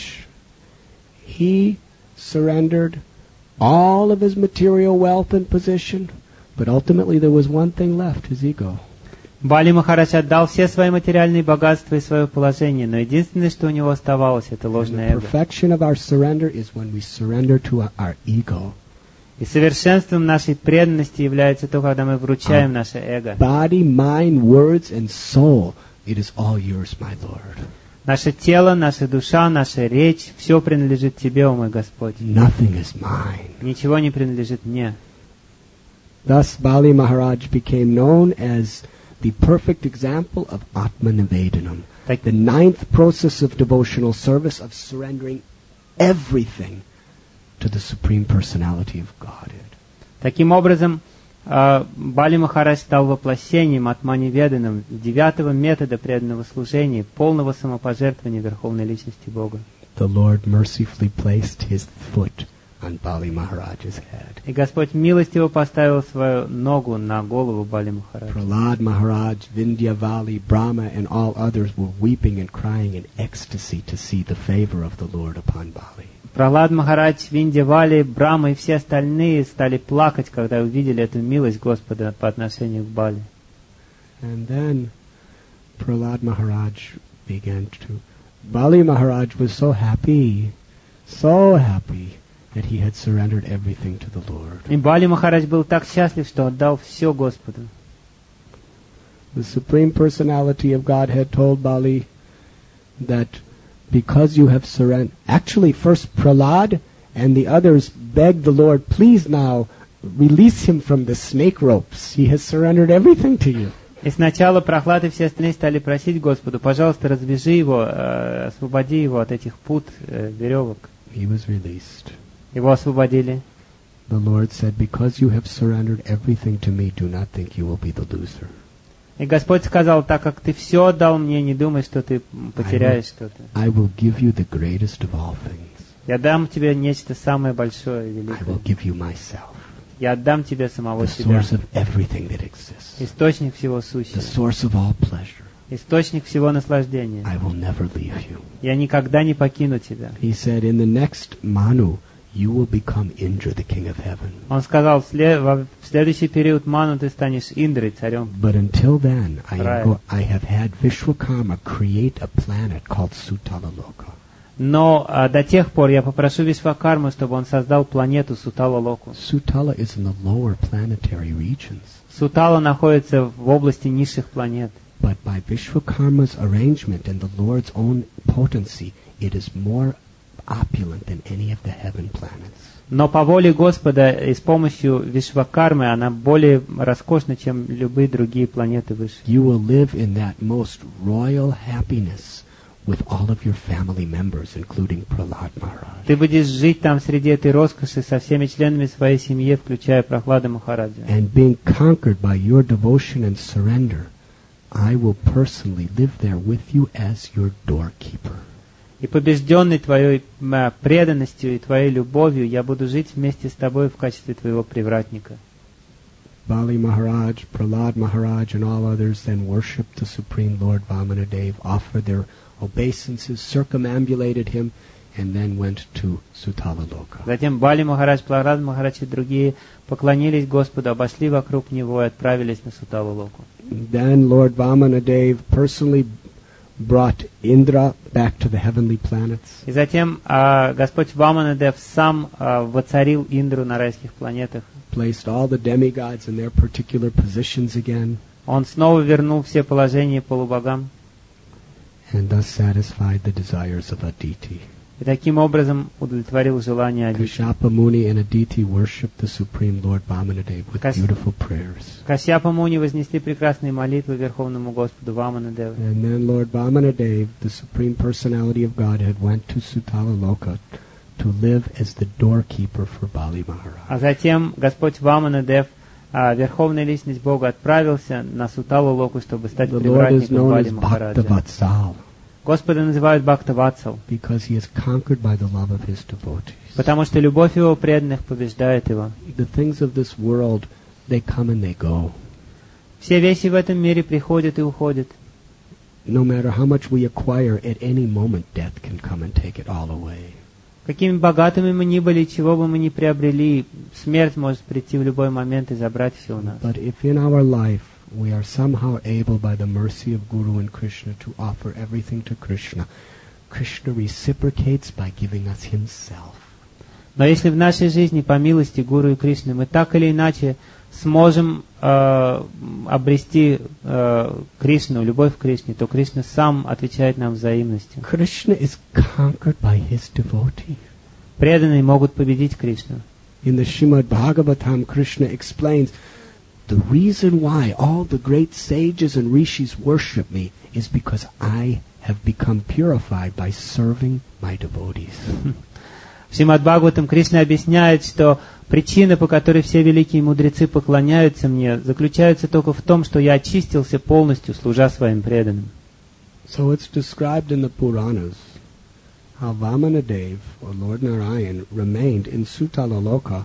he surrendered all of his material wealth and position, but ultimately there was one thing left, his ego. Бали Махарадж отдал все свои материальные богатства и свое положение, но единственное, что у него оставалось, это And ложное the эго. perfection of our surrender is when we surrender to our ego. И совершенством нашей преданности является то, когда мы вручаем наше эго. Body, mind, words, and soul, it is all yours, my Lord. Наше тело, наша душа, наша речь — все принадлежит Тебе, о мой Господь. Nothing is mine. Ничего не принадлежит мне. Thus, Bali Maharaj became known as the perfect example of Atma Nivedanam, Так- the ninth process of devotional service of surrendering everything to the Supreme Personality of Godhead. Таким образом, э, Бали Махарадж стал воплощением Атманиведаном девятого метода преданного служения, полного самопожертвования Верховной Личности Бога. The Lord mercifully placed his foot on Bali Maharaj's head. И Господь милостиво поставил свою ногу на голову Бали Махараджа. Prahlad Maharaj, Vindhyavali, Brahma, and all others were weeping and crying in ecstasy to see the favor of the Lord upon Bali. Пралад Махарадж, Виндьявали, Брахма и все остальные стали плакать, когда увидели эту милость Господа по отношению к Бали. And then Prahlad Maharaj began to... Bali Maharaj was so happy, so happy that he had surrendered everything to the Lord. И Бали Махарадж был так счастлив, что отдал все Господу. The Supreme Personality of Godhead told Bali that because you have surrendered... Actually, first Prahlad and the others begged the Lord, please now release him from the snake ropes. He has surrendered everything to you. И сначала Прохлад и все остальные стали просить Господу, пожалуйста, развяжи его, э, освободи его от этих пут, э, веревок. He was released. Его освободили. The Lord said, because you have surrendered everything to me, do not think you will be the loser. И Господь сказал, так как ты все отдал мне, не думай, что ты потеряешь что-то. I will give you the greatest of all things. Я дам тебе нечто самое большое и I will великое. give you myself, Я отдам тебе самого the себя. source of everything that exists, Источник всего the сущего. source of all pleasure. Источник всего наслаждения. I will never leave you. Я никогда не покину тебя. He said, in the next Manu, you will become Indra, the king of heaven. Он сказал, в след- во- в следующий период Ману ты станешь Индрой, царем. But until then, I, am Right. go- I have had Vishwakarma create a planet called Sutalaloka. Но а, до тех пор я попрошу Вишвакарму, чтобы он создал планету Сутала-Локу. Sutala is in the lower planetary regions. Сутала находится в области низших планет. But by Vishwakarma's arrangement and the Lord's own potency, it is more opulent than any of the heaven planets. Но по воле Господа и с помощью Вишвакармы она более роскошна, чем любые другие планеты выше. You will live in that most royal happiness with all of your family members, including Prahlad Maharaj. Ты будешь жить там среди этой роскоши со всеми членами своей семьи, включая Прохлада Махараджа. And being conquered by your devotion and surrender, I will personally live there with you as your doorkeeper. И побежденный твоей м, преданностью и твоей любовью, я буду жить вместе с тобой в качестве твоего привратника. Bali Maharaj, Prahlad Maharaj, and all others then worshipped the Supreme Lord Vamanadev, offered their obeisances, circumambulated him, and then went to Sutalaloka. Затем Бали Махарадж, Прохлад Махарадж и другие поклонились Господу, обошли вокруг него и отправились на Суталу-Локу. Then Lord Vamanadev personally brought Indra back to the heavenly planets. И затем а, Господь Ваманадев сам а, воцарил Индру на райских планетах. Placed all the demigods in their particular positions again, Он снова вернул все положения полубогам and thus satisfied the desires of Aditi. и таким образом удовлетворил желания Адити. Kashyapa Muni and Aditi worshipped the Supreme Lord Vamanadev with Kas- beautiful prayers. Касьяпа Муни вознесли прекрасные молитвы Верховному Господу Ваманадеву. And then Lord Vamanadev, the Supreme Personality of Godhead, went to Sutalaloka to live as the doorkeeper for Bali Maharaj. А затем Господь Ваманадев, а, Верховная Личность Бога, отправился на Суталу-Локу, чтобы стать The Lord is привратником known Бали as Махараджа. Bhaktavatsal. Господа называют Бхактаватсал, because he is conquered by the love of his devotees. потому что любовь его преданных побеждает его. The things of this world, they come and they go. Все вещи в этом мире приходят и уходят. No matter how much we acquire, at any moment death can come and take it all away. Какими богатыми мы ни были, чего бы мы ни приобрели, смерть может прийти в любой момент и забрать все у нас. But if in our life we are somehow able by the mercy of Guru and Krishna to offer everything to Krishna, Krishna reciprocates by giving us himself. Но если в нашей жизни, по милости Гуру и Кришны, мы так или иначе сможем э, обрести э, Кришну, любовь к Кришне, то Кришна сам отвечает нам взаимностью. Krishna is conquered by his devotee. Преданные могут победить Кришну. In the Srimad Bhagavatam, Krishna explains, the reason why all the great sages and rishis worship me is because I have become purified by serving my devotees. В Шримад Бхагаватам Кришна объясняет, что причина, по которой все великие мудрецы поклоняются мне, заключается только в том, что я очистился полностью, служа своим преданным. So it's described in the Puranas how Vamanadev, or Lord Narayan, remained in Sutalaloka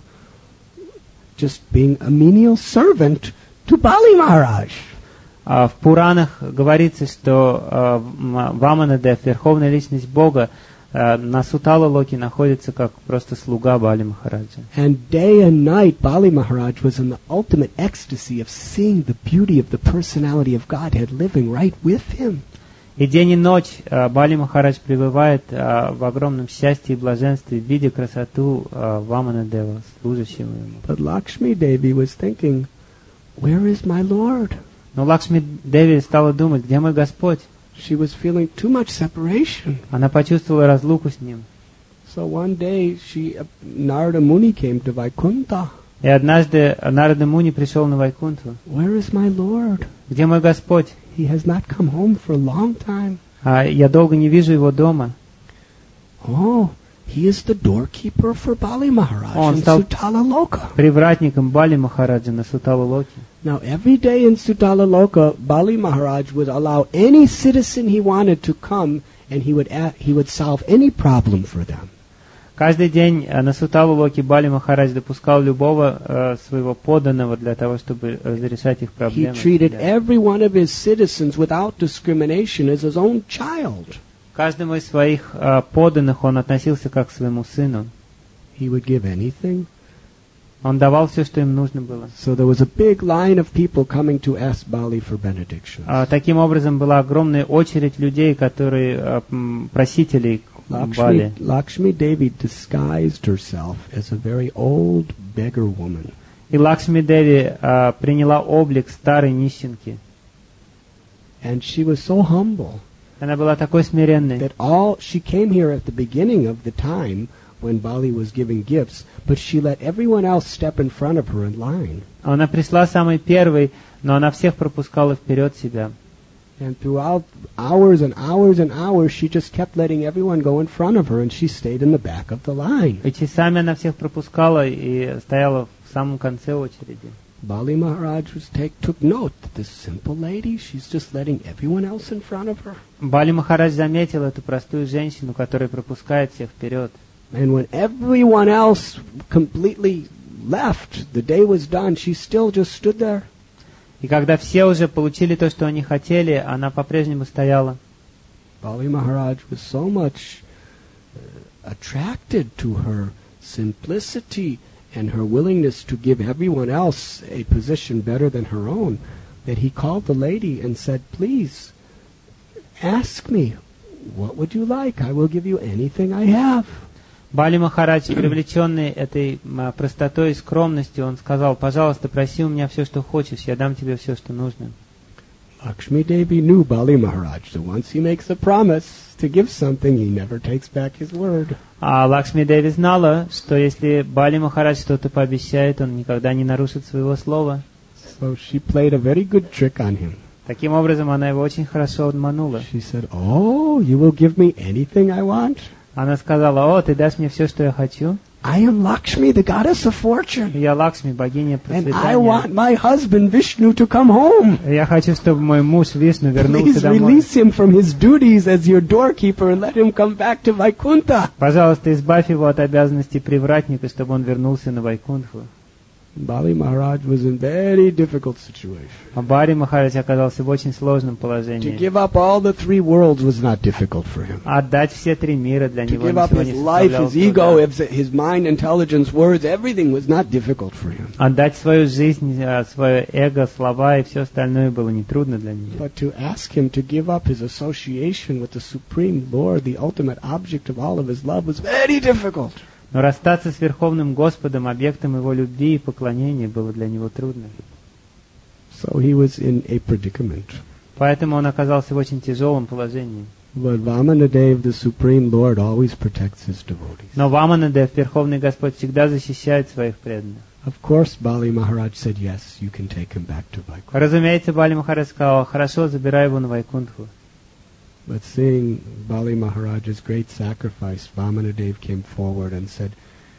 just being a menial servant to Bali Maharaj. В Пуранах говорится, что Ваманадев, верховная личность Бога, на Сутала-локе находится как просто слуга Бали Махараджа. And day and night Bali Maharaj was in the ultimate ecstasy of seeing the beauty of the personality of Godhead living right with him. И день и ночь Бали Махарадж пребывает в огромном счастье и блаженстве, видя красоту Ваманадева, служащего ему. But Lakshmi Devi was thinking, where is my Lord? Но Лакшми Деви стала думать, где мой Господь? She was feeling too much separation. Она почувствовала разлуку с ним. So one day she, Narada Muni came to Vaikuntha. И однажды Нарада Муни пришел на Вайкунтху. Where is my Lord? Где мой Господь? He has not come home for a long time. А я долго не вижу его дома. Oh, he is the doorkeeper for Bali Maharaj Он in стал Sutalaloka. привратником Бали Махараджа на Сутала-локе. Now, every day in Sutalaloka, Bali Maharaj would allow any citizen he wanted to come, and he would a- he would solve any problem for them. Каждый день на Суталу-локе Бали Махарадж допускал любого э, своего подданного для того, чтобы разрешать их He проблемы. treated every one of his citizens without discrimination as his own child. Каждому из своих э, подданных он относился как к своему сыну. He would give anything. Он давал все, что им нужно было. So there was a big line of people coming to ask Bali for benedictions. А, таким образом, была огромная очередь людей, которые э, м, просителей Lakshmi, Бали. Lakshmi Devi disguised herself as a very old beggar woman. И Лакшми Деви э, приняла облик старой нищенки. And she was so humble Она была такой смиренной. that all she came here at the beginning of the time when Bali was giving gifts, but she let everyone else step in front of her in line. Она пришла самой первой, но она всех пропускала вперед себя. And throughout hours and hours and hours, she just kept letting everyone go in front of her, and she stayed in the back of the line. И часами она всех пропускала и стояла в самом конце очереди. Bali Maharaj was take, took note that this simple lady, she's just letting everyone else in front of her. Бали Махарадж заметил эту простую женщину, которая пропускает всех вперед. And when everyone else completely left, the day was done, she still just stood there. И когда все уже получили то, что они хотели, она по-прежнему стояла. Bali Maharaj was so much uh, attracted to her simplicity and her willingness to give everyone else a position better than her own, that he called the lady and said, please, ask me, what would you like? I will give you anything I have. Бали Махарадж, привлеченный этой м, простотой и скромностью, он сказал: пожалуйста, проси у меня все, что хочешь, я дам тебе все, что нужно. Lakshmi Devi knew Bali Maharaj, that once he makes a promise to give something, he never takes back his word. А Лакшми Деви знала, что если Бали Махарадж что-то пообещает, он никогда не нарушит своего слова. So she played a very good trick on him. Таким образом, она его очень хорошо обманула. She said, oh, you will give me anything I want? Она сказала: о, ты дашь мне все, что я хочу? I am Lakshmi, the goddess of fortune. Я Лакшми, богиня And I want процветания. my husband Vishnu to come home. Я хочу, чтобы мой муж Вишну вернулся Please домой. release him from his duties as your doorkeeper and let him come back to Vaikuntha. Пожалуйста, избавь его от обязанностей привратника, чтобы он вернулся на Вайкунтху. Bali Maharaj was in very difficult situation. А Бари Махарадж оказался в очень сложном To положении. give up all the three worlds was not difficult for him. Отдать все три мира для To него give up ничего his не life, составляло his ego, труда. his, his mind, intelligence, words, everything was not difficult for him. Отдать свою жизнь, а, свое эго, слова и все остальное было нетрудно для него. But to ask him to give up his association with the Supreme Lord, the ultimate object of all of his love, was very difficult. Но расстаться с Верховным Господом, объектом его любви и поклонения, было для него трудно. So he was in a predicament. Поэтому он оказался в очень тяжелом положении. But Vamanadev, the Supreme Lord, always protects his devotees. Но Ваманадев, Верховный Господь, всегда защищает своих преданных. Of course, Bali Maharaj said, yes, you can take him back to Vaikuntha. Разумеется, Бали Махарадж сказал: хорошо, забирай его на Вайкунтху. But seeing Bali Maharaj's great sacrifice, Vamanadev came forward and said,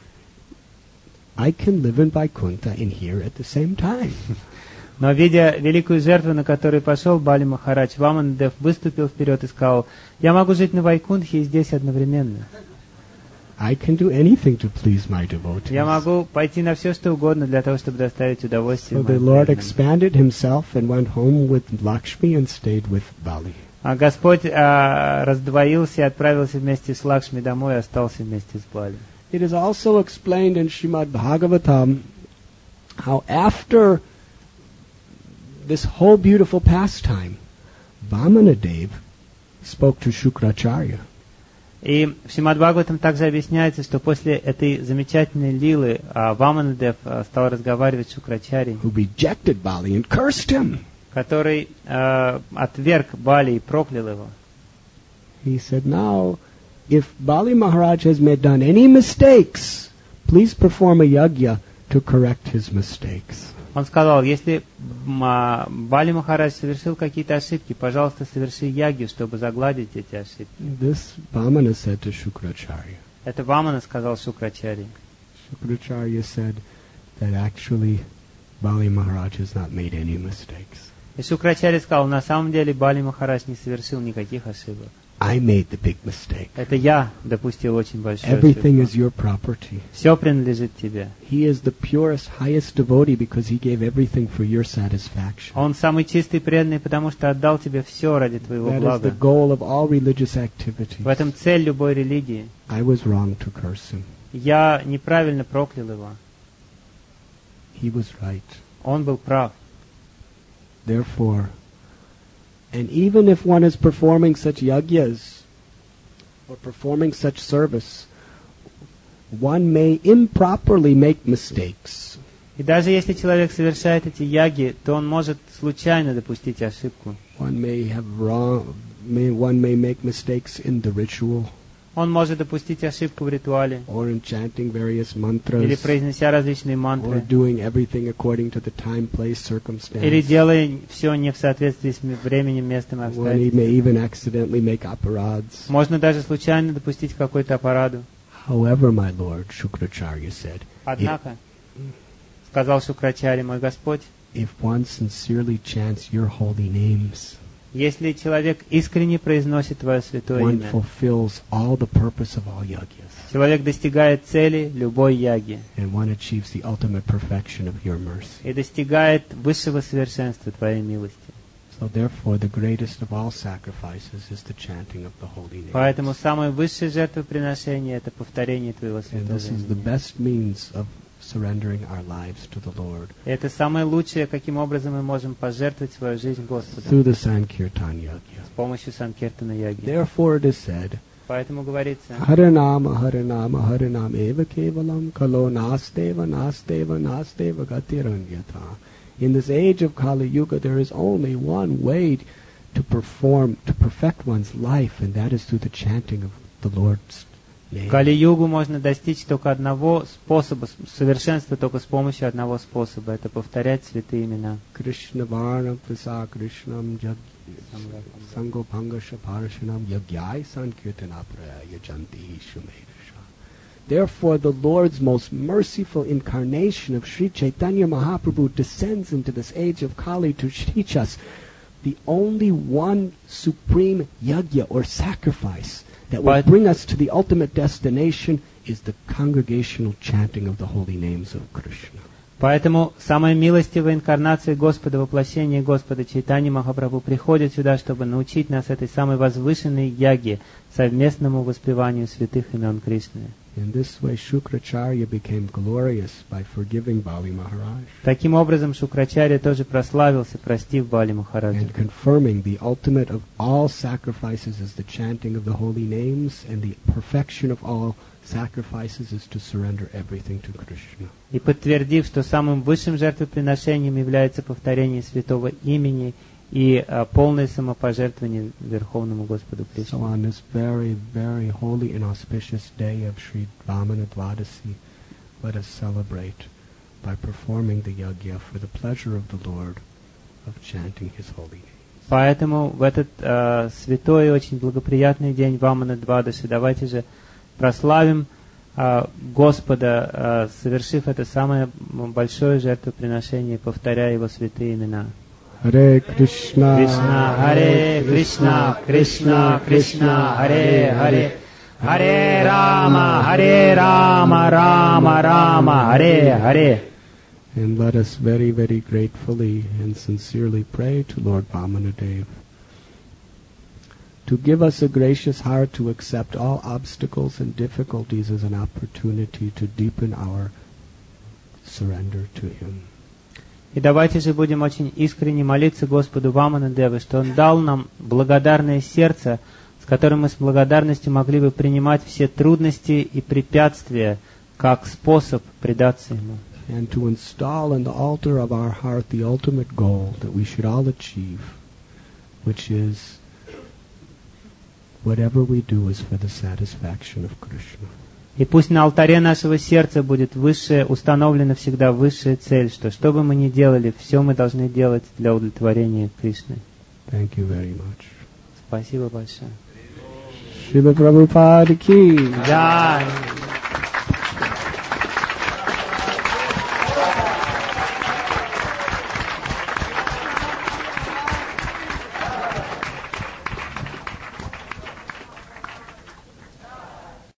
I can live in Vaikuntha and here at the same time. Но видя великую жертву, на которую пошел Бали Махарадж, Ваманадев выступил вперед и сказал: я могу жить на Вайкунтхе и здесь одновременно. I can do anything to please my devotees. Я могу пойти на все, что угодно для того, чтобы доставить удовольствие So the моим Lord преданным. expanded himself and went home with Lakshmi and stayed with Bali. А Господь а, раздвоился и отправился вместе с Лакшми домой и остался вместе с Бали. It is also explained in Srimad Bhagavatam how after this whole beautiful pastime, Vamanadev spoke to Shukracharya. И в Шримад Бхагаватам также объясняется, что после этой замечательной лилы а, Ваманадев а, стал разговаривать с Шукрачарьей, Who rejected Bali and cursed him. который а, отверг Бали и проклял его. He said, now, if Bali Maharaj has made, done any mistakes, please perform a yajna to correct his mistakes. Он сказал: если м, а, Бали Махарадж совершил какие-то ошибки, пожалуйста, соверши ягью, чтобы загладить эти ошибки. This Vamana said to Shukracharya. Это Вамана сказал Шукрачарье. Shukracharya said that actually Bali Maharaj has not made any mistakes. И Шукрачарья сказал: на самом деле Бали Махарадж не совершил никаких ошибок. I made the big mistake. Это я допустил очень большую Everything is ошибку. your property. Все принадлежит тебе. He is the purest, highest devotee because he gave everything for your satisfaction. Он самый чистый и преданный, потому что отдал тебе все ради твоего That is the блага. goal of all religious activities. В этом цель любой религии. I was wrong to curse him. Я неправильно проклял его. He was right. Он был прав. Therefore, and even if one is performing such yajnas or performing such service, one may improperly make mistakes. И даже если человек совершает эти яги, то он может случайно допустить ошибку. One may have wrong. May, one may make mistakes in the ritual Он может допустить ошибку в ритуале or in chanting various или mantras произнеся различные or мантры, doing everything according to the time, place, или circumstance. делая все не в соответствии с м- временем, местом и One may обстоятельствами. even accidentally make aparads. Можно даже случайно допустить какую-то аппараду. However, my Lord, Shukracharya said, Однако, сказал Шукрачарья, мой Господь, if one sincerely chants your holy names, если человек искренне произносит Твое святое one имя, fulfills all the purpose of all yajnas, человек достигает цели любой яги and one achieves the ultimate perfection of your mercy. и достигает высшего совершенства Твоей милости. So therefore, the greatest of all sacrifices is the chanting of the holy names. Поэтому самое высшее жертвоприношение — это повторение Твоего And святого this is the имени. best means of surrendering our lives to the Lord И это самое лучшее, каким образом мы можем пожертвовать свою жизнь Господу through the Sankirtan Yajna. с помощью Санкиртана яги. Therefore it is said, Поэтому говорится: Harinama, Harinama, Harinam eva kevalam kalo nasteva, nasteva, nasteva gatiranyata. In this age of Kali Yuga, there is only one way to perform, to perfect one's life, and that is through the chanting of the Lord's в name. Кали-югу можно достичь только одного способа, совершенства только с помощью одного способа — это повторять святые имена. Krishna Varnam Prasa Krishnam Jag Sangopanga Shaparashanam Yagyai Sankirtana Praya Yajanti Shumedasha. Therefore, the Lord's most merciful incarnation of Sri Chaitanya Mahaprabhu descends into this age of Kali to teach us the only one supreme yajna or sacrifice that will bring us to the ultimate destination is the congregational chanting of the holy names of Krishna. Поэтому самая милостивая инкарнация Господа, воплощение Господа Чайтаньи Махапрабху приходит сюда, чтобы научить нас этой самой возвышенной яге, совместному воспеванию святых имен Кришны. In this way, Shukracharya became glorious by forgiving Bali Maharaj. Таким образом, Шукрачарья тоже прославился, простив Бали Махараджа. And confirming the ultimate of all sacrifices is the chanting of the holy names, and the perfection of all sacrifices is to surrender everything to Krishna. И подтвердив, что самым высшим жертвоприношением является повторение святого имени и uh, полное самопожертвование Верховному Господу Кришне. So on this very, very holy and auspicious day of Sri Vamana Dvadasi, let us celebrate by performing the yajna for the pleasure of the Lord of chanting His holy name. Поэтому в этот uh, святой и очень благоприятный день Вамана Двадаши давайте же прославим uh, Господа, uh, совершив это самое большое жертвоприношение, повторяя Его святые имена. Hare Krishna, Krishna, Hare Krishna, Krishna, Krishna, Hare Hare, Hare Rama, Hare Rama, Rama Rama, Hare Hare. And let us very, very gratefully and sincerely pray to Lord Vamanadev to give us a gracious heart to accept all obstacles and difficulties as an opportunity to deepen our surrender to Him. И давайте же будем очень искренне молиться Господу Ваманадеву, что Он дал нам благодарное сердце, с которым мы с благодарностью могли бы принимать все трудности и препятствия как способ предаться Ему. And to install in the altar of our heart the ultimate goal that we should all achieve, which is whatever we do is for the satisfaction of Krishna. И пусть на алтаре нашего сердца будет высшая, установлена всегда высшая цель, что что бы мы ни делали, все мы должны делать для удовлетворения Кришны. Thank you very much. Спасибо большое. Шрила Прабхупада ки. Джай.